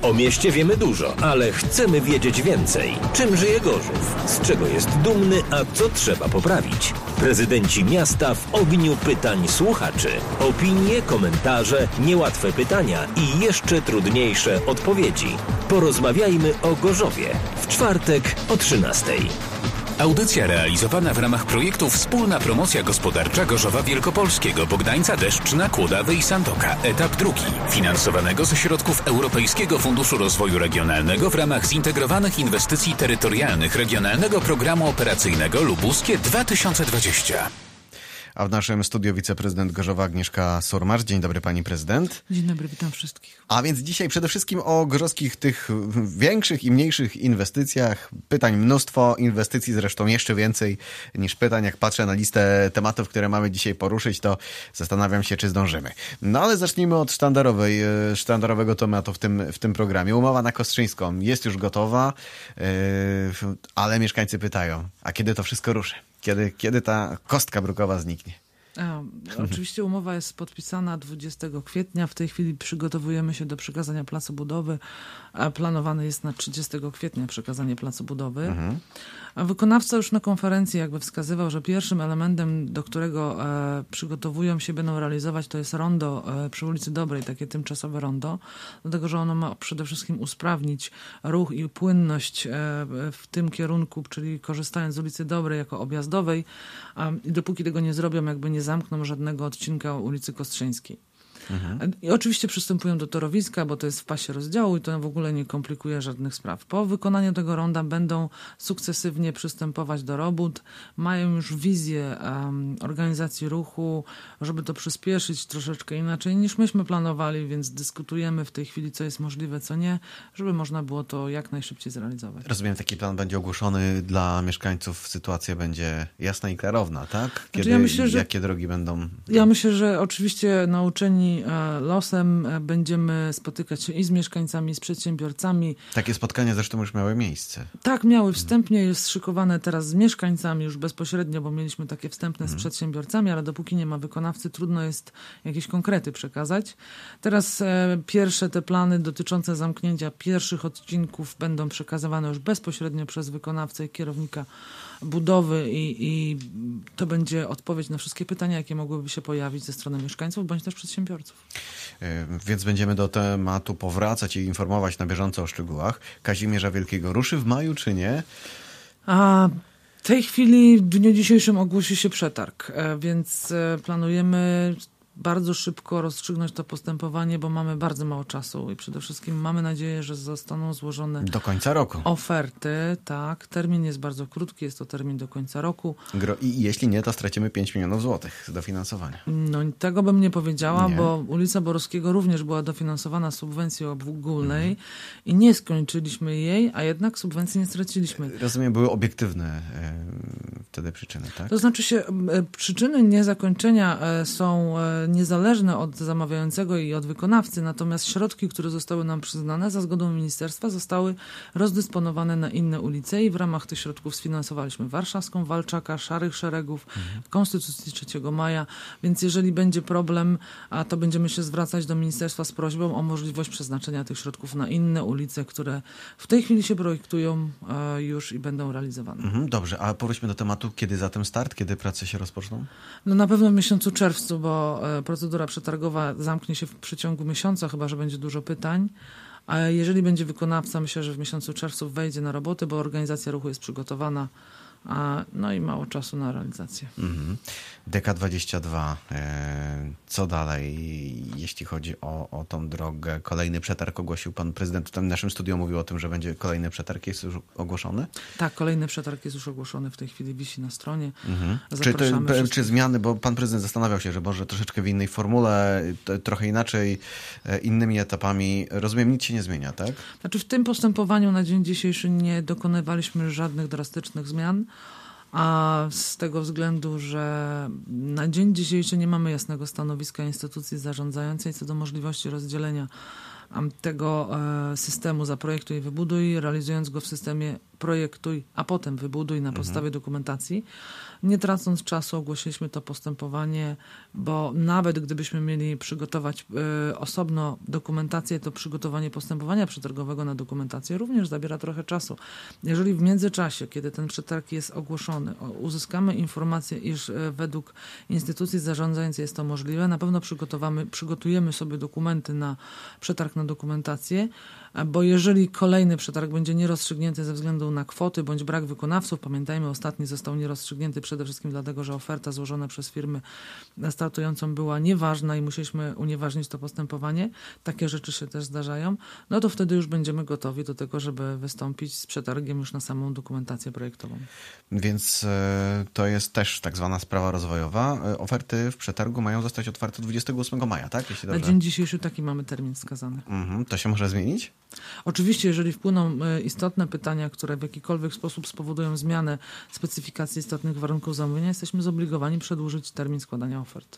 O mieście wiemy dużo, ale chcemy wiedzieć więcej. Czym żyje Gorzów? Z czego jest dumny, a co trzeba poprawić? Prezydenci miasta w ogniu pytań słuchaczy. Opinie, komentarze, niełatwe pytania i jeszcze trudniejsze odpowiedzi. Porozmawiajmy o Gorzowie. W czwartek o 13:00. Audycja realizowana w ramach projektu Wspólna Promocja Gospodarcza Gorzowa Wielkopolskiego, Bogdańca, Deszczna, Kłodawy i Sandoka. Etap drugi. Finansowanego ze środków Europejskiego Funduszu Rozwoju Regionalnego w ramach zintegrowanych inwestycji terytorialnych Regionalnego Programu Operacyjnego Lubuskie 2020. A w naszym studiu wiceprezydent Gorzowa Agnieszka Surmacz. Dzień dobry pani prezydent. Dzień dobry, witam wszystkich. A więc dzisiaj przede wszystkim o gorzowskich tych większych i mniejszych inwestycjach. Pytań mnóstwo, inwestycji zresztą jeszcze więcej niż pytań. Jak patrzę na listę tematów, które mamy dzisiaj poruszyć, to zastanawiam się, czy zdążymy. No ale zacznijmy od sztandarowego tematu w tym programie. Umowa na Kostrzyńską jest już gotowa, ale mieszkańcy pytają, a kiedy to wszystko ruszy? Kiedy ta kostka brukowa zniknie? Oczywiście umowa jest podpisana 20 kwietnia. W tej chwili przygotowujemy się do przekazania placu budowy. Planowane jest na 30 kwietnia przekazanie placu budowy. A wykonawca już na konferencji jakby wskazywał, że pierwszym elementem, do którego przygotowują się, będą realizować, to jest rondo przy ulicy Dobrej, takie tymczasowe rondo, dlatego że ono ma przede wszystkim usprawnić ruch i płynność w tym kierunku, czyli korzystając z ulicy Dobrej jako objazdowej. I dopóki tego nie zrobią, jakby nie zamkną żadnego odcinka ulicy Kostrzyńskiej. I oczywiście przystępują do torowiska, bo to jest w pasie rozdziału i to w ogóle nie komplikuje żadnych spraw. Po wykonaniu tego ronda będą sukcesywnie przystępować do robót. Mają już wizję organizacji ruchu, żeby to przyspieszyć troszeczkę inaczej niż myśmy planowali, więc dyskutujemy w tej chwili, co jest możliwe, co nie, żeby można było to jak najszybciej zrealizować. Rozumiem, taki plan będzie ogłoszony dla mieszkańców, sytuacja będzie jasna i klarowna, tak? Kiedy, ja myślę, że, jakie drogi będą? Ja myślę, że oczywiście nauczeni losem będziemy spotykać się i z mieszkańcami, i z przedsiębiorcami. Takie spotkania zresztą już miały miejsce. Tak, miały wstępnie, jest szykowane teraz z mieszkańcami już bezpośrednio, bo mieliśmy takie wstępne z przedsiębiorcami, ale dopóki nie ma wykonawcy, trudno jest jakieś konkrety przekazać. Teraz pierwsze te plany dotyczące zamknięcia pierwszych odcinków będą przekazywane już bezpośrednio przez wykonawcę i kierownika budowy i to będzie odpowiedź na wszystkie pytania, jakie mogłyby się pojawić ze strony mieszkańców bądź też przedsiębiorców. Więc będziemy do tematu powracać i informować na bieżąco o szczegółach. Kazimierza Wielkiego ruszy w maju, czy nie? W tej chwili, w dniu dzisiejszym ogłosi się przetarg, więc planujemy bardzo szybko rozstrzygnąć to postępowanie, bo mamy bardzo mało czasu i przede wszystkim mamy nadzieję, że zostaną złożone do końca roku oferty. Tak, termin jest bardzo krótki, jest to termin do końca roku. I jeśli nie, to stracimy 5 milionów złotych dofinansowania. No tego bym nie powiedziała, bo ulica Borowskiego również była dofinansowana z subwencji ogólnej i nie skończyliśmy jej, a jednak subwencji nie straciliśmy. Rozumiem, były obiektywne wtedy przyczyny, tak? To znaczy się, przyczyny niezakończenia są niezależne od zamawiającego i od wykonawcy, natomiast środki, które zostały nam przyznane za zgodą ministerstwa, zostały rozdysponowane na inne ulice i w ramach tych środków sfinansowaliśmy Warszawską, Walczaka, Szarych Szeregów, Konstytucji 3 maja, więc jeżeli będzie problem, to będziemy się zwracać do ministerstwa z prośbą o możliwość przeznaczenia tych środków na inne ulice, które w tej chwili się projektują już i będą realizowane. Dobrze, a powróćmy do tematu, kiedy zatem start, kiedy prace się rozpoczną? No na pewno w miesiącu czerwcu, bo procedura przetargowa zamknie się w przeciągu miesiąca, chyba że będzie dużo pytań. A jeżeli będzie wykonawca, myślę, że w miesiącu czerwcu wejdzie na roboty, bo organizacja ruchu jest przygotowana. No i mało czasu na realizację. DK22. Co dalej, jeśli chodzi o tą drogę? Kolejny przetarg ogłosił pan prezydent. W naszym studiu mówił o tym, że będzie kolejny przetarg. Jest już ogłoszony? Tak, kolejny przetarg jest już ogłoszony. W tej chwili wisi na stronie. Czy zmiany, bo pan prezydent zastanawiał się, że może troszeczkę w innej formule, trochę inaczej, innymi etapami. Rozumiem, nic się nie zmienia, tak? Znaczy w tym postępowaniu na dzień dzisiejszy nie dokonywaliśmy żadnych drastycznych zmian. A z tego względu, że na dzień dzisiejszy nie mamy jasnego stanowiska instytucji zarządzającej co do możliwości rozdzielenia tego systemu Zaprojektuj i Wybuduj, realizując go w systemie zaprojektuj, a potem wybuduj na podstawie dokumentacji. Nie tracąc czasu ogłosiliśmy to postępowanie, bo nawet gdybyśmy mieli przygotować osobno dokumentację, to przygotowanie postępowania przetargowego na dokumentację również zabiera trochę czasu. Jeżeli w międzyczasie, kiedy ten przetarg jest ogłoszony, uzyskamy informację, iż według instytucji zarządzającej jest to możliwe, na pewno przygotujemy sobie dokumenty na przetarg na dokumentację, bo jeżeli kolejny przetarg będzie nierozstrzygnięty ze względu na kwoty bądź brak wykonawców, pamiętajmy, ostatni został nierozstrzygnięty przede wszystkim dlatego, że oferta złożona przez firmę startującą była nieważna i musieliśmy unieważnić to postępowanie. Takie rzeczy się też zdarzają. No to wtedy już będziemy gotowi do tego, żeby wystąpić z przetargiem już na samą dokumentację projektową. Więc to jest też tak zwana sprawa rozwojowa. Oferty w przetargu mają zostać otwarte 28 maja, tak? Jeśli dobrze. Na dzień dzisiejszy taki mamy termin wskazany. To się może zmienić? Oczywiście, jeżeli wpłyną istotne pytania, które w jakikolwiek sposób spowodują zmianę specyfikacji istotnych warunków zamówienia, jesteśmy zobligowani przedłużyć termin składania ofert.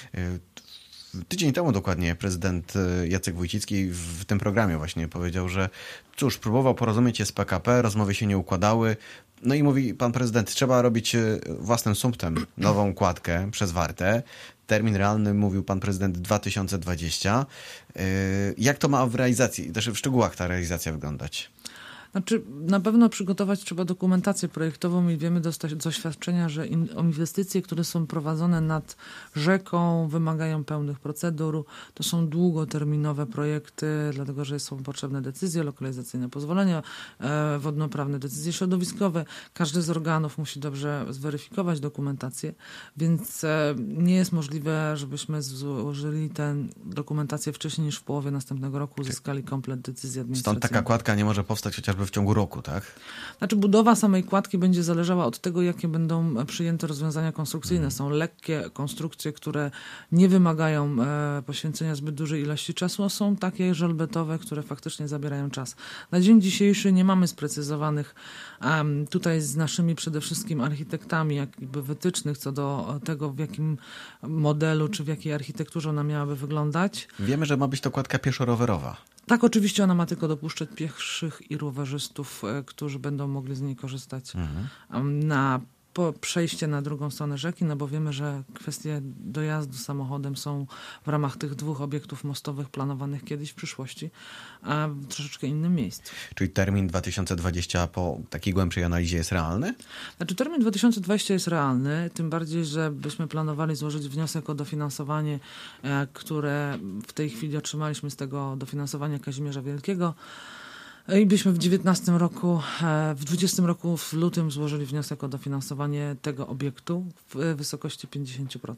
Tydzień temu dokładnie prezydent Jacek Wójcicki w tym programie właśnie powiedział, że cóż, próbował porozumieć się z PKP, rozmowy się nie układały. No i mówi pan prezydent, trzeba robić własnym sumptem nową kładkę przez Wartę. Termin realny, mówił pan prezydent, 2020. Jak to ma w realizacji, też w szczegółach ta realizacja wyglądać? Znaczy, na pewno przygotować trzeba dokumentację projektową i wiemy z doświadczenia, że inwestycje, które są prowadzone nad rzeką, wymagają pełnych procedur. To są długoterminowe projekty, dlatego że są potrzebne decyzje lokalizacyjne, pozwolenia wodnoprawne, decyzje środowiskowe. Każdy z organów musi dobrze zweryfikować dokumentację, więc nie jest możliwe, żebyśmy złożyli tę dokumentację wcześniej niż w połowie następnego roku uzyskali komplet decyzji administracyjnej. Stąd taka kładka nie może powstać chociażby w ciągu roku, tak? Znaczy budowa samej kładki będzie zależała od tego, jakie będą przyjęte rozwiązania konstrukcyjne. Są lekkie konstrukcje, które nie wymagają poświęcenia zbyt dużej ilości czasu, a są takie żelbetowe, które faktycznie zabierają czas. Na dzień dzisiejszy nie mamy sprecyzowanych tutaj z naszymi przede wszystkim architektami jakby wytycznych co do tego, w jakim modelu czy w jakiej architekturze ona miałaby wyglądać. Wiemy, że ma być to kładka pieszo-rowerowa. Tak, oczywiście ona ma tylko dopuszczać pieszych i rowerzystów, którzy będą mogli z niej korzystać na przejście na drugą stronę rzeki, no bo wiemy, że kwestie dojazdu samochodem są w ramach tych dwóch obiektów mostowych planowanych kiedyś w przyszłości, a w troszeczkę innym miejscu. Czyli termin 2020 po takiej głębszej analizie jest realny? Znaczy termin 2020 jest realny, tym bardziej, że byśmy planowali złożyć wniosek o dofinansowanie, które w tej chwili otrzymaliśmy z tego dofinansowania Kazimierza Wielkiego. I byśmy w 2019 roku, w 2020 roku w lutym złożyli wniosek o dofinansowanie tego obiektu w wysokości 50%.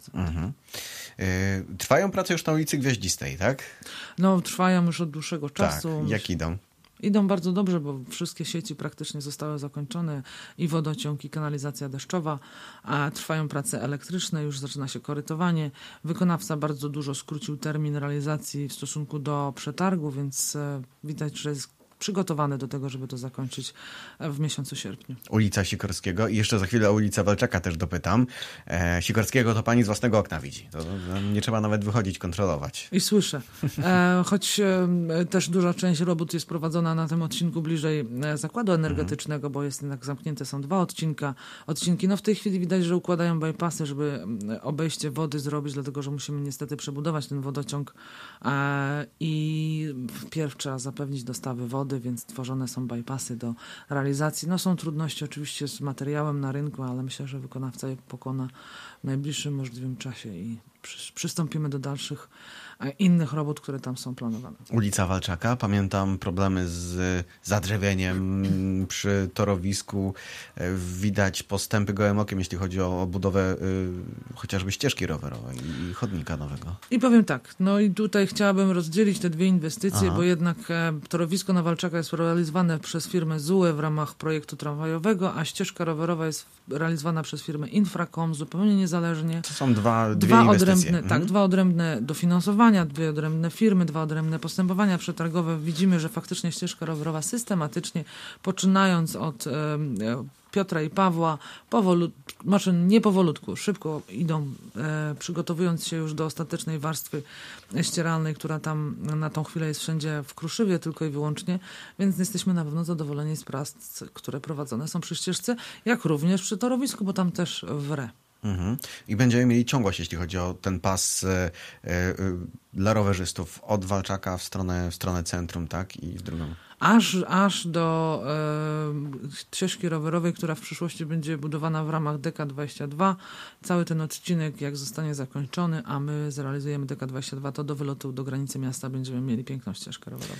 Trwają prace już na ulicy Gwiaździstej, tak? No, trwają już od dłuższego czasu. Tak, jak idą? Idą bardzo dobrze, bo wszystkie sieci praktycznie zostały zakończone, i wodociąg, i kanalizacja deszczowa, a trwają prace elektryczne, już zaczyna się korytowanie. Wykonawca bardzo dużo skrócił termin realizacji w stosunku do przetargu, więc widać, że jest przygotowany do tego, żeby to zakończyć w miesiącu sierpniu. Ulica Sikorskiego i jeszcze za chwilę o ulicę Walczaka też dopytam. Sikorskiego to pani z własnego okna widzi. To nie trzeba nawet wychodzić, kontrolować. I słyszę. Choć też duża część robót jest prowadzona na tym odcinku bliżej zakładu energetycznego, bo jest jednak zamknięte, są dwa odcinki. No w tej chwili widać, że układają bypassy, żeby obejście wody zrobić, dlatego że musimy niestety przebudować ten wodociąg i wpierw trzeba zapewnić dostawy wody, więc tworzone są bypassy do realizacji. No są trudności oczywiście z materiałem na rynku, ale myślę, że wykonawca je pokona w najbliższym możliwym czasie i przystąpimy do dalszych innych robót, które tam są planowane. Ulica Walczaka, pamiętam problemy z zadrzewieniem przy torowisku. Widać postępy gołym okiem, jeśli chodzi o budowę chociażby ścieżki rowerowej i chodnika nowego. I powiem tak, no i tutaj chciałabym rozdzielić te dwie inwestycje, bo jednak torowisko na Walczaka jest realizowane przez firmę ZUE w ramach projektu tramwajowego, a ścieżka rowerowa jest realizowana przez firmę Infracom zupełnie niezależnie. To są dwie odrębne dwa odrębne dofinansowania, 2 odrębne firmy, 2 odrębne postępowania przetargowe. Widzimy, że faktycznie ścieżka rowerowa systematycznie, poczynając od Piotra i Pawła, nie powolutku, szybko idą, przygotowując się już do ostatecznej warstwy ścieralnej, która tam na tą chwilę jest wszędzie w Kruszywie tylko i wyłącznie, więc jesteśmy na pewno zadowoleni z prac, które prowadzone są przy ścieżce, jak również przy torowisku, bo tam też wre. I będziemy mieli ciągłość, jeśli chodzi o ten pas dla rowerzystów od Walczaka w stronę centrum, tak? I w drugą. Aż do ścieżki rowerowej, która w przyszłości będzie budowana w ramach DK22. Cały ten odcinek, jak zostanie zakończony, a my zrealizujemy DK22, to do wylotu do granicy miasta będziemy mieli piękną ścieżkę rowerową.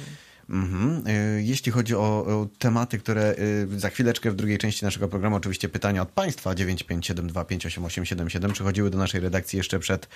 Jeśli chodzi o tematy, które za chwileczkę w drugiej części naszego programu, oczywiście pytania od Państwa 957258877 przychodziły do naszej redakcji jeszcze przed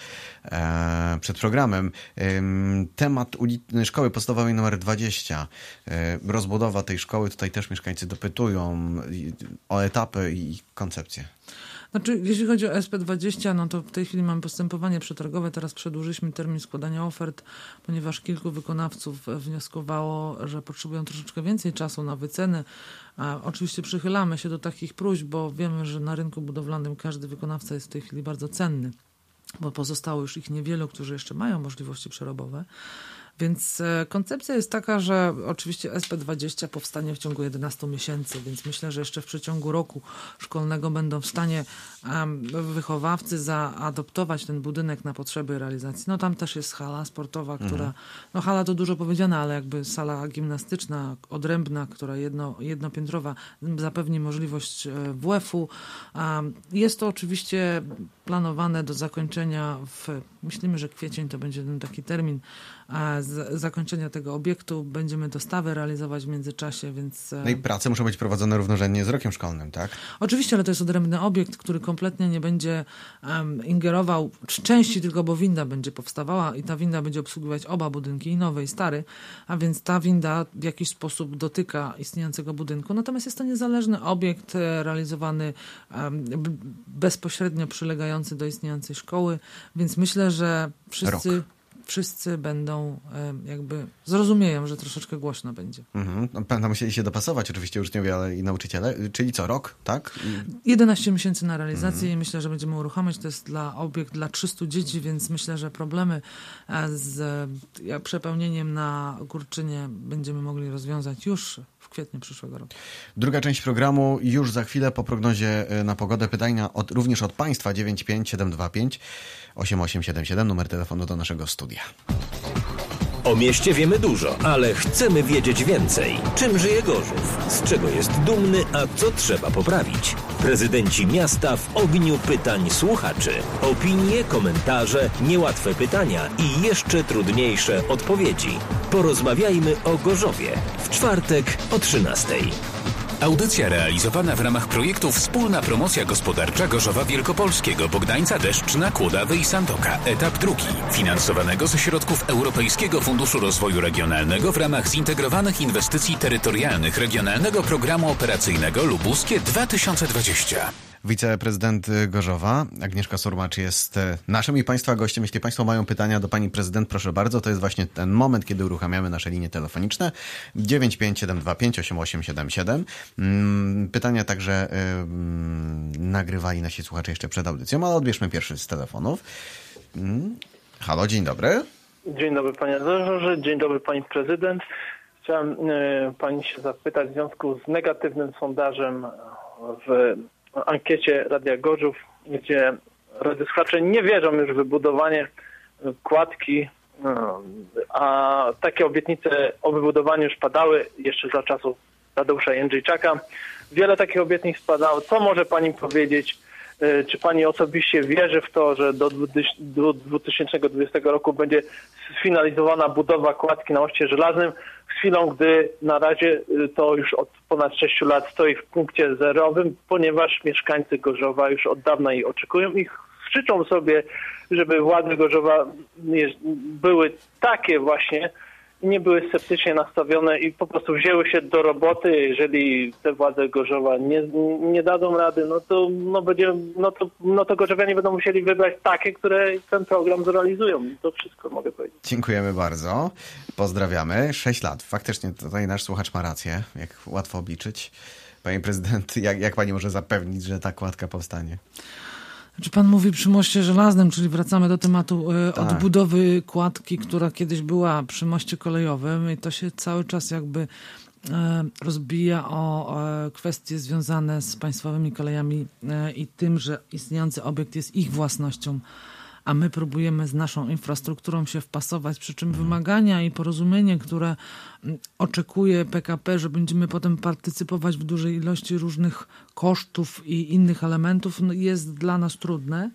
programem. Temat szkoły podstawowej nr 20. Rozbudowa tej szkoły, tutaj też mieszkańcy dopytują o etapy i koncepcję. Znaczy, jeśli chodzi o SP20, no to w tej chwili mamy postępowanie przetargowe. Teraz przedłużyliśmy termin składania ofert, ponieważ kilku wykonawców wnioskowało, że potrzebują troszeczkę więcej czasu na wycenę. A oczywiście przychylamy się do takich próśb, bo wiemy, że na rynku budowlanym każdy wykonawca jest w tej chwili bardzo cenny, bo pozostało już ich niewielu, którzy jeszcze mają możliwości przerobowe. Więc koncepcja jest taka, że oczywiście SP20 powstanie w ciągu 11 miesięcy, więc myślę, że jeszcze w przeciągu roku szkolnego będą w stanie wychowawcy zaadoptować ten budynek na potrzeby realizacji. No tam też jest hala sportowa, która, no hala to dużo powiedziane, ale jakby sala gimnastyczna, odrębna, która jednopiętrowa zapewni możliwość WF-u. Jest to oczywiście planowane do zakończenia myślimy, że kwiecień to będzie ten taki termin zakończenia tego obiektu. Będziemy dostawy realizować w międzyczasie, więc... No i prace muszą być prowadzone równorzędnie z rokiem szkolnym, tak? Oczywiście, ale to jest odrębny obiekt, który kompletnie nie będzie ingerował w części tylko, bo winda będzie powstawała i ta winda będzie obsługiwać oba budynki, i nowy, i stary, a więc ta winda w jakiś sposób dotyka istniejącego budynku. Natomiast jest to niezależny obiekt realizowany bezpośrednio przylegający do istniejącej szkoły, więc myślę, że wszyscy będą jakby zrozumieją, że troszeczkę głośno będzie. Będą musieli się dopasować oczywiście uczniowie, ale i nauczyciele. Czyli co, rok, tak? 11 miesięcy na realizację i myślę, że będziemy uruchamiać. To jest obiekt dla 300 dzieci, więc myślę, że problemy z przepełnieniem na Górczynie będziemy mogli rozwiązać już w kwietniu przyszłego roku. Druga część programu już za chwilę po prognozie na pogodę. Pytania również od Państwa 957258877, numer telefonu do naszego studia. O mieście wiemy dużo, ale chcemy wiedzieć więcej. Czym żyje Gorzów? Z czego jest dumny, a co trzeba poprawić? Prezydenci miasta w ogniu pytań słuchaczy. Opinie, komentarze, niełatwe pytania i jeszcze trudniejsze odpowiedzi. Porozmawiajmy o Gorzowie w czwartek o 13:00. Audycja realizowana w ramach projektu Wspólna Promocja Gospodarcza Gorzowa Wielkopolskiego, Bogdańca, Deszczna, Kłodawy i Sandoka. Etap 2. Finansowanego ze środków Europejskiego Funduszu Rozwoju Regionalnego w ramach zintegrowanych inwestycji terytorialnych Regionalnego Programu Operacyjnego Lubuskie 2020. Wiceprezydent Gorzowa, Agnieszka Surmacz, jest naszym i Państwa gościem. Jeśli Państwo mają pytania do Pani Prezydent, proszę bardzo, to jest właśnie ten moment, kiedy uruchamiamy nasze linie telefoniczne 957258877. Pytania także nagrywali nasi słuchacze jeszcze przed audycją, ale odbierzmy pierwszy z telefonów. Halo, dzień dobry. Dzień dobry Panie Redaktorze, dzień dobry Pani Prezydent. Chciałem Pani się zapytać w związku z negatywnym sondażem w ankiecie Radia Gorzów, gdzie radiosłuchacze nie wierzą już w wybudowanie kładki, a takie obietnice o wybudowaniu już padały jeszcze za czasów Tadeusza Jędrzejczaka. Wiele takich obietnic padało. Co może Pani powiedzieć? Czy Pani osobiście wierzy w to, że do 2020 roku będzie sfinalizowana budowa kładki na moście żelaznym, z chwilą, gdy na razie to już od ponad 6 lat stoi w punkcie zerowym, ponieważ mieszkańcy Gorzowa już od dawna jej oczekują i życzą sobie, żeby władze Gorzowa były takie właśnie, i nie były sceptycznie nastawione i po prostu wzięły się do roboty. Jeżeli te władze Gorzowa nie dadzą rady, no to gorzowianie będą musieli wybrać takie, które ten program zrealizują. To wszystko mogę powiedzieć. Dziękujemy bardzo. Pozdrawiamy. 6 lat. Faktycznie tutaj nasz słuchacz ma rację. Jak łatwo obliczyć. Panie prezydent, jak pani może zapewnić, że ta kładka powstanie? Znaczy pan mówi przy moście żelaznym, czyli wracamy do tematu odbudowy kładki, która kiedyś była przy moście kolejowym i to się cały czas jakby rozbija o kwestie związane z państwowymi kolejami i tym, że istniejący obiekt jest ich własnością, a my próbujemy z naszą infrastrukturą się wpasować, przy czym wymagania i porozumienie, które oczekuje PKP, że będziemy potem partycypować w dużej ilości różnych kosztów i innych elementów, jest dla nas trudne.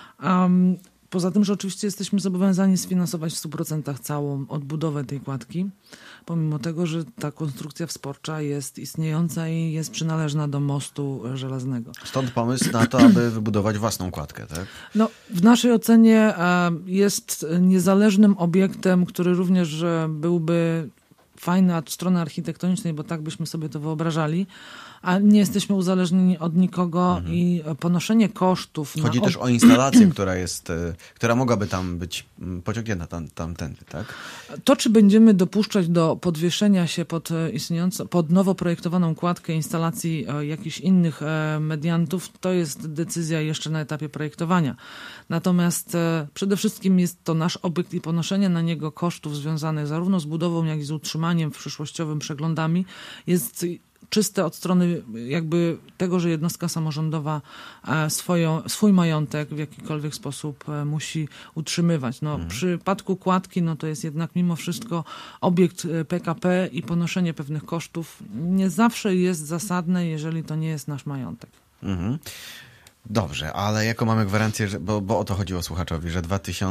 Poza tym, że oczywiście jesteśmy zobowiązani sfinansować w 100% całą odbudowę tej kładki, pomimo tego, że ta konstrukcja wsporcza jest istniejąca i jest przynależna do mostu żelaznego. Stąd pomysł na to, aby wybudować własną kładkę, tak? No, w naszej ocenie jest niezależnym obiektem, który również byłby fajny od strony architektonicznej, bo tak byśmy sobie to wyobrażali, a nie jesteśmy uzależnieni od nikogo i ponoszenie kosztów... Chodzi też o instalację, która mogłaby tam być pociągnięta tamtędy, tak? To, czy będziemy dopuszczać do podwieszenia się pod nowo projektowaną kładkę instalacji jakichś innych mediantów, to jest decyzja jeszcze na etapie projektowania. Natomiast przede wszystkim jest to nasz obiekt i ponoszenie na niego kosztów związanych zarówno z budową, jak i z utrzymaniem przyszłościowym, przeglądami jest czyste od strony jakby tego, że jednostka samorządowa swój majątek w jakikolwiek sposób musi utrzymywać. W przypadku kładki, to jest jednak mimo wszystko obiekt PKP i ponoszenie pewnych kosztów nie zawsze jest zasadne, jeżeli to nie jest nasz majątek. Dobrze, ale jaką mamy gwarancję, bo o to chodziło słuchaczowi, że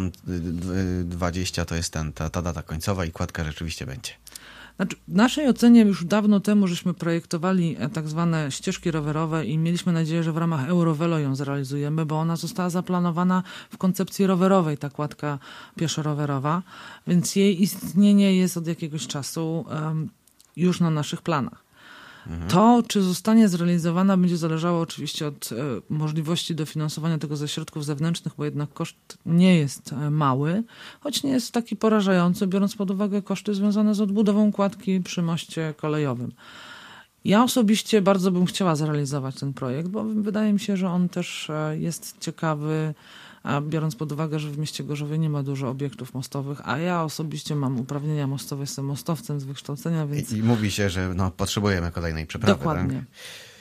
2020 to jest ta data końcowa i kładka rzeczywiście będzie? Znaczy, w naszej ocenie już dawno temu żeśmy projektowali tak zwane ścieżki rowerowe i mieliśmy nadzieję, że w ramach Eurovelo ją zrealizujemy, bo ona została zaplanowana w koncepcji rowerowej, ta kładka pieszo-rowerowa, więc jej istnienie jest od jakiegoś czasu już na naszych planach. To, czy zostanie zrealizowana, będzie zależało oczywiście od możliwości dofinansowania tego ze środków zewnętrznych, bo jednak koszt nie jest mały, choć nie jest taki porażający, biorąc pod uwagę koszty związane z odbudową kładki przy moście kolejowym. Ja osobiście bardzo bym chciała zrealizować ten projekt, bo wydaje mi się, że on też jest ciekawy, a biorąc pod uwagę, że w mieście Gorzowie nie ma dużo obiektów mostowych, a ja osobiście mam uprawnienia mostowe, jestem mostowcem z wykształcenia, więc... I mówi się, że potrzebujemy kolejnej przeprawy. Dokładnie. Tak?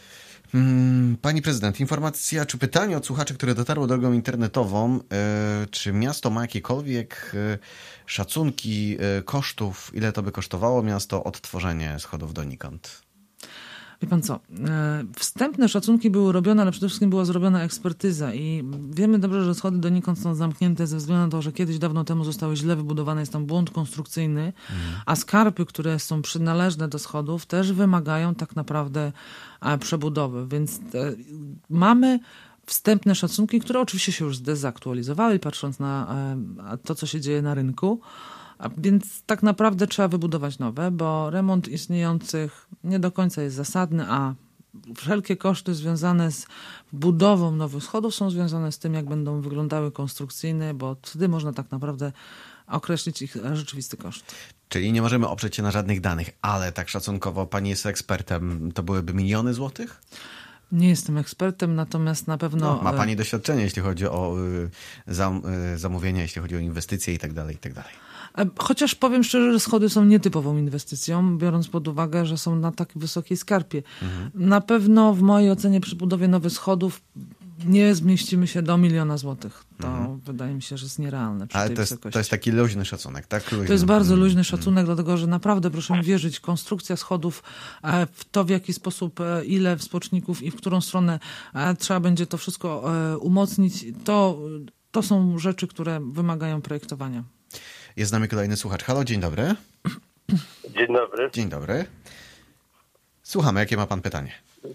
Pani prezydent, informacja czy pytanie od słuchaczy, które dotarło drogą internetową, czy miasto ma jakiekolwiek szacunki kosztów, ile to by kosztowało miasto odtworzenie schodów donikąd? Wie pan co, wstępne szacunki były robione, ale przede wszystkim była zrobiona ekspertyza i wiemy dobrze, że schody donikąd są zamknięte ze względu na to, że kiedyś dawno temu zostały źle wybudowane, jest tam błąd konstrukcyjny, a skarpy, które są przynależne do schodów, też wymagają tak naprawdę przebudowy, więc mamy wstępne szacunki, które oczywiście się już zdezaktualizowały, patrząc na to, co się dzieje na rynku. A więc tak naprawdę trzeba wybudować nowe, bo remont istniejących nie do końca jest zasadny, a wszelkie koszty związane z budową nowych schodów są związane z tym, jak będą wyglądały konstrukcyjne, bo wtedy można tak naprawdę określić ich rzeczywisty koszt. Czyli nie możemy oprzeć się na żadnych danych, ale tak szacunkowo pani jest ekspertem, to byłyby miliony złotych? Nie jestem ekspertem, natomiast na pewno... ma pani doświadczenie, jeśli chodzi o zamówienia, jeśli chodzi o inwestycje i tak dalej, i tak dalej. Chociaż powiem szczerze, że schody są nietypową inwestycją, biorąc pod uwagę, że są na tak wysokiej skarpie. Na pewno w mojej ocenie przy budowie nowych schodów nie zmieścimy się do 1 000 000 złotych. To wydaje mi się, że jest nierealne przy tej wysokości. To jest taki luźny szacunek, tak? To jest bardzo luźny szacunek, dlatego że naprawdę, proszę mi wierzyć, konstrukcja schodów, w to w jaki sposób, ile wspoczników i w którą stronę trzeba będzie to wszystko umocnić, to są rzeczy, które wymagają projektowania. Jest z nami kolejny słuchacz. Halo, dzień dobry. Dzień dobry. Dzień dobry. Słuchamy, jakie ma pan pytanie?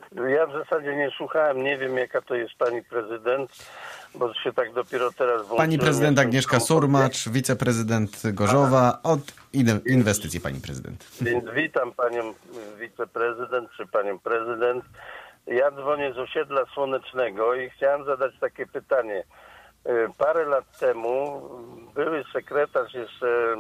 Ja w zasadzie nie słuchałem, nie wiem jaka to jest pani prezydent, bo się tak dopiero teraz włączyłem. Pani prezydent Agnieszka Surmacz, wiceprezydent Gorzowa, od inwestycji pani prezydent. Więc witam panią wiceprezydent czy panią prezydent. Ja dzwonię z osiedla Słonecznego i chciałem zadać takie pytanie. Parę lat temu były sekretarz jeszcze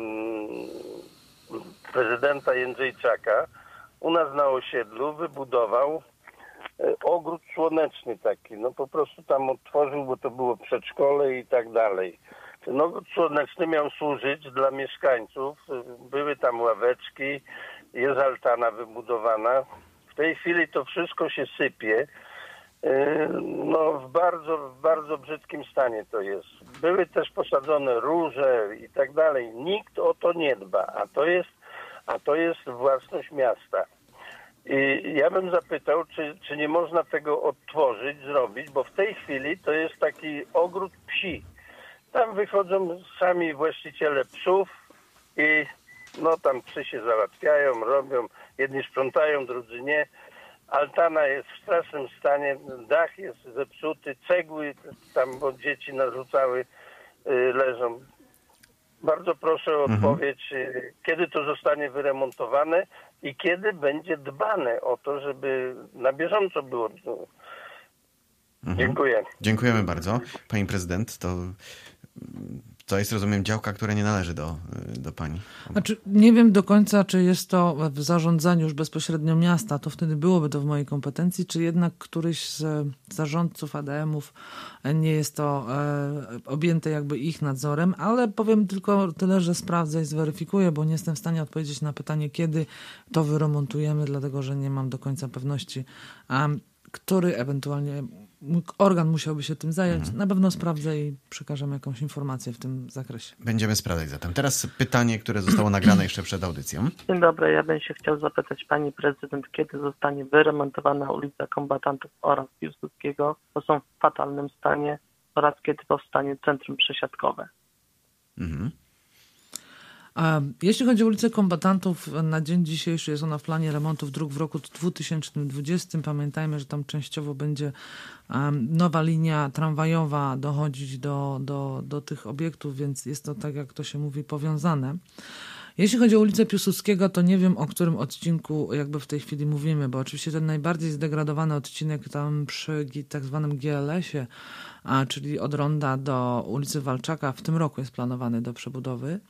prezydenta Jędrzejczaka u nas na osiedlu wybudował ogród słoneczny taki. No po prostu tam otworzył, bo to było przedszkole i tak dalej. Ten ogród słoneczny miał służyć dla mieszkańców. Były tam ławeczki, jest altana wybudowana. W tej chwili to wszystko się sypie. No w bardzo brzydkim stanie to jest. Były też posadzone róże i tak dalej. Nikt o to nie dba, a to jest własność miasta. I ja bym zapytał, czy nie można tego odtworzyć, zrobić, bo w tej chwili to jest taki ogród psi. Tam wychodzą sami właściciele psów i no tam psy się załatwiają, robią, jedni sprzątają, drudzy nie. Altana jest w strasznym stanie, dach jest zepsuty, cegły tam, bo dzieci narzucały, leżą. Bardzo proszę o odpowiedź, kiedy to zostanie wyremontowane i kiedy będzie dbane o to, żeby na bieżąco było. Dziękuję. Dziękujemy bardzo. Pani prezydent, to jest, rozumiem, działka, która nie należy do pani. Znaczy, nie wiem do końca, czy jest to w zarządzaniu już bezpośrednio miasta, to wtedy byłoby to w mojej kompetencji, czy jednak któryś z zarządców ADM-ów nie jest to objęte jakby ich nadzorem, ale powiem tylko tyle, że sprawdzę i zweryfikuję, bo nie jestem w stanie odpowiedzieć na pytanie, kiedy to wyremontujemy, dlatego że nie mam do końca pewności, który ewentualnie organ musiałby się tym zająć. Na pewno sprawdzę i przekażemy jakąś informację w tym zakresie. Będziemy sprawdzać zatem. Teraz pytanie, które zostało nagrane jeszcze przed audycją. Dzień dobry, ja bym się chciał zapytać pani prezydent, kiedy zostanie wyremontowana ulica Kombatantów oraz Piłsudskiego, bo są w fatalnym stanie, oraz kiedy powstanie centrum przesiadkowe. A jeśli chodzi o ulicę Kombatantów, na dzień dzisiejszy jest ona w planie remontów dróg w roku 2020. Pamiętajmy, że tam częściowo będzie nowa linia tramwajowa dochodzić do tych obiektów, więc jest to, tak jak to się mówi, powiązane. Jeśli chodzi o ulicę Piłsudskiego, to nie wiem, o którym odcinku jakby w tej chwili mówimy, bo oczywiście ten najbardziej zdegradowany odcinek tam przy tak zwanym GLS-ie, czyli od Ronda do ulicy Walczaka, w tym roku jest planowany do przebudowy.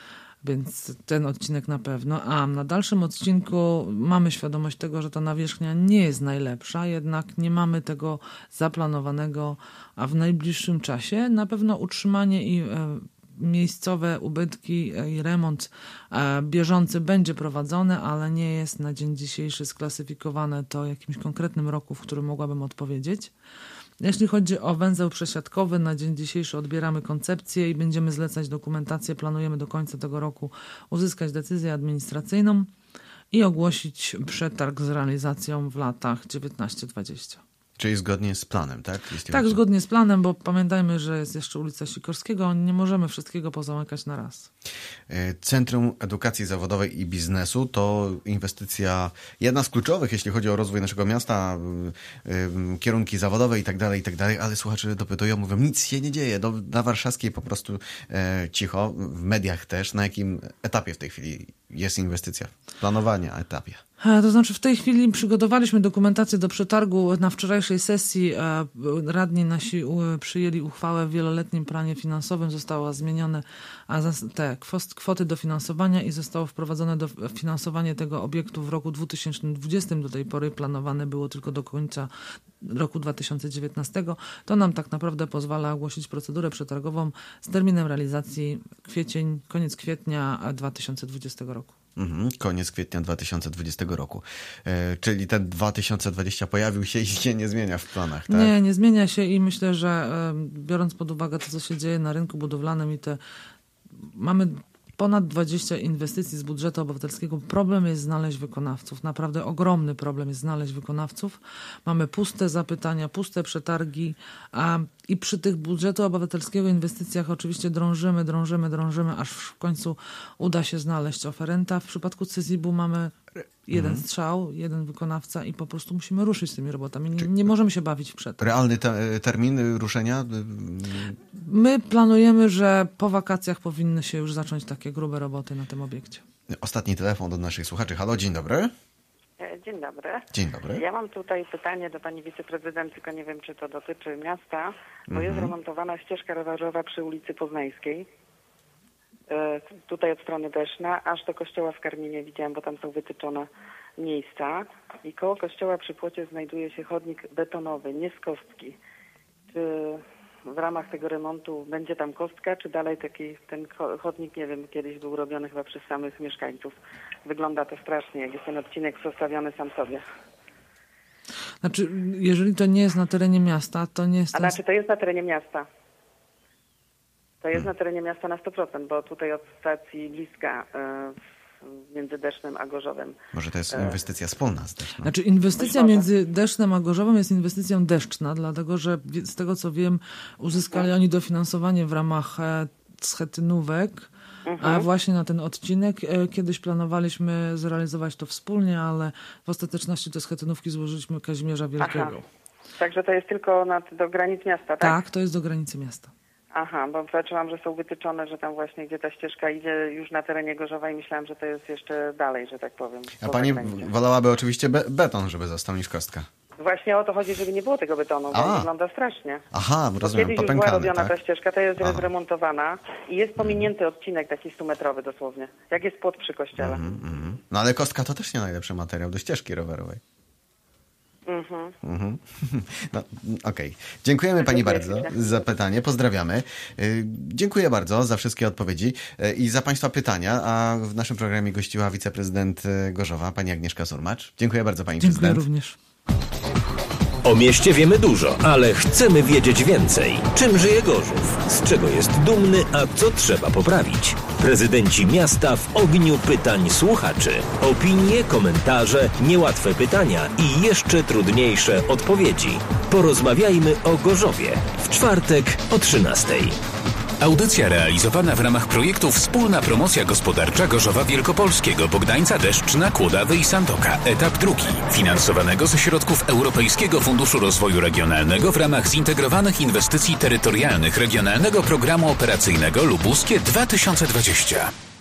Więc ten odcinek na pewno. A na dalszym odcinku mamy świadomość tego, że ta nawierzchnia nie jest najlepsza, jednak nie mamy tego zaplanowanego, a w najbliższym czasie na pewno utrzymanie i miejscowe ubytki i remont bieżący będzie prowadzony, ale nie jest na dzień dzisiejszy sklasyfikowane to jakimś konkretnym roku, w którym mogłabym odpowiedzieć. Jeśli chodzi o węzeł przesiadkowy, na dzień dzisiejszy odbieramy koncepcję i będziemy zlecać dokumentację. Planujemy do końca tego roku uzyskać decyzję administracyjną i ogłosić przetarg z realizacją w latach 19-20. Czyli zgodnie z planem, tak? Tak, zgodnie z planem, bo pamiętajmy, że jest jeszcze ulica Sikorskiego. Nie możemy wszystkiego pozamykać na raz. Centrum Edukacji Zawodowej i Biznesu to inwestycja jedna z kluczowych, jeśli chodzi o rozwój naszego miasta, kierunki zawodowe i tak dalej, ale słuchacze dopytują, mówią, nic się nie dzieje. Na Warszawskiej po prostu cicho, w mediach też. Na jakim etapie w tej chwili jest inwestycja? Planowania etapie. To znaczy w tej chwili przygotowaliśmy dokumentację do przetargu. Na wczorajszej sesji radni nasi przyjęli uchwałę w wieloletnim planie finansowym. Zostało zmienione te kwoty dofinansowania i zostało wprowadzone dofinansowanie tego obiektu w roku 2020. Do tej pory planowane było tylko do końca roku 2019. To nam tak naprawdę pozwala ogłosić procedurę przetargową z terminem realizacji koniec kwietnia 2020 roku. Koniec kwietnia 2020 roku. Czyli ten 2020 pojawił się i się nie zmienia w planach, tak? Nie zmienia się i myślę, że biorąc pod uwagę to, co się dzieje na rynku budowlanym i mamy ponad 20 inwestycji z budżetu obywatelskiego. Problem jest znaleźć wykonawców. Naprawdę ogromny problem jest znaleźć wykonawców. Mamy puste zapytania, puste przetargi, I przy tych budżetu obywatelskiego inwestycjach oczywiście drążymy, aż w końcu uda się znaleźć oferenta. W przypadku CEZIB-u mamy jeden strzał, jeden wykonawca i po prostu musimy ruszyć z tymi robotami. Nie możemy się bawić w przetarg. Realny termin ruszenia? My planujemy, że po wakacjach powinny się już zacząć takie grube roboty na tym obiekcie. Ostatni telefon do naszych słuchaczy. Halo, dzień dobry. Dzień dobry. Dzień dobry. Ja mam tutaj pytanie do pani wiceprezydent, tylko nie wiem, czy to dotyczy miasta, bo jest remontowana ścieżka rowerowa przy ulicy Poznańskiej. Tutaj od strony Deszna, aż do kościoła w Karminie widziałam, bo tam są wytyczone miejsca. I koło kościoła przy płocie znajduje się chodnik betonowy, nie z kostki. Czy w ramach tego remontu będzie tam kostka, czy dalej ten chodnik, nie wiem, kiedyś był robiony chyba przez samych mieszkańców. Wygląda to strasznie, jak jest ten odcinek zostawiony sam sobie. Znaczy, jeżeli to nie jest na terenie miasta, to nie jest... Znaczy, to jest na terenie miasta. To jest na terenie miasta na 100%, bo tutaj od stacji bliska między Desznem a Gorzowem. Może to jest inwestycja wspólna z Desznem? Znaczy inwestycja między Desznem a Gorzowem jest inwestycją deszczna, dlatego że z tego co wiem uzyskali oni dofinansowanie w ramach schetynówek, a właśnie na ten odcinek. Kiedyś planowaliśmy zrealizować to wspólnie, ale w ostateczności te schetynówki złożyliśmy Kazimierza Wielkiego. Aha. Także to jest tylko do granic miasta, tak? Tak, to jest do granicy miasta. Aha, bo patrzyłam, że są wytyczone, że tam właśnie, gdzie ta ścieżka idzie już na terenie Gorzowa i myślałam, że to jest jeszcze dalej, że tak powiem. A pani wolałaby oczywiście beton, żeby został niż kostka? Właśnie o to chodzi, żeby nie było tego betonu, bo wygląda strasznie. Aha, rozumiem, kiedyś popękany, już była robiona tak? ta ścieżka, to jest zremontowana i jest pominięty odcinek taki 100-metrowy dosłownie, jak jest płot przy kościele. No ale kostka to też nie najlepszy materiał do ścieżki rowerowej. No, okej. Dziękujemy pani bardzo za pytanie. Pozdrawiamy. Dziękuję bardzo za wszystkie odpowiedzi i za państwa pytania. A w naszym programie gościła wiceprezydent Gorzowa, pani Agnieszka Surmacz. Dziękuję bardzo pani prezydent. Dziękuję również. O mieście wiemy dużo, ale chcemy wiedzieć więcej. Czym żyje Gorzów? Z czego jest dumny, a co trzeba poprawić? Prezydenci miasta w ogniu pytań słuchaczy. Opinie, komentarze, niełatwe pytania i jeszcze trudniejsze odpowiedzi. Porozmawiajmy o Gorzowie. W czwartek o 13:00. Audycja realizowana w ramach projektu Wspólna Promocja Gospodarcza Gorzowa Wielkopolskiego, Bogdańca, Deszczna, Kłodawy i Sandoka. Etap 2. Finansowanego ze środków Europejskiego Funduszu Rozwoju Regionalnego w ramach zintegrowanych inwestycji terytorialnych Regionalnego Programu Operacyjnego Lubuskie 2020.